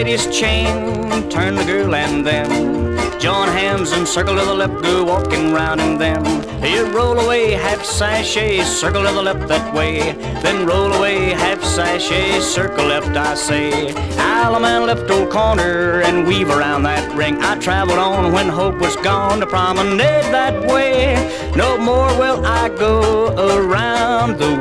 lady's chain, turn the girl and then join hands and circle to the left, go walking round and then you roll away, half sashay, circle to the left that way, then roll away, half sashay, circle left, I say. Allemande left old corner and weave around that ring. I traveled on when hope was gone to promenade that way. No more will I go around the